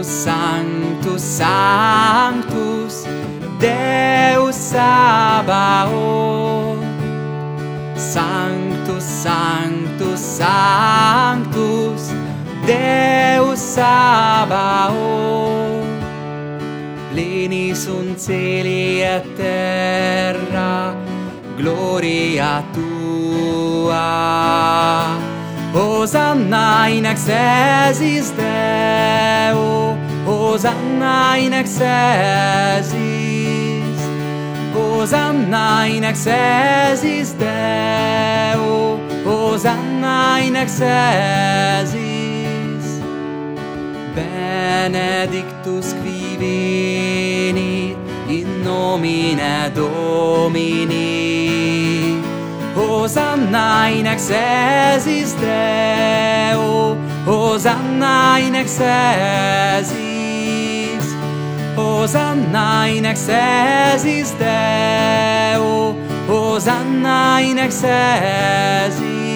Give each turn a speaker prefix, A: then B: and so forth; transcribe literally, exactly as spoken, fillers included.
A: Sanctus, Sanctus, Deus Sabaoth. Sanctus, Sanctus, Sanctus, Deus Sabaoth. Pleni sunt cieli et terra, gloria tua. Hosanna in excelsis Deo, Hosanna in excelsis, Hosanna in excelsis Deo, Hosanna in excelsis. Benedictus qui venit in nomine Domini. Hosanna in excelsis Deo, Hosanna in excelsis, Hosanna in excelsis Deo, Hosanna in excelsis.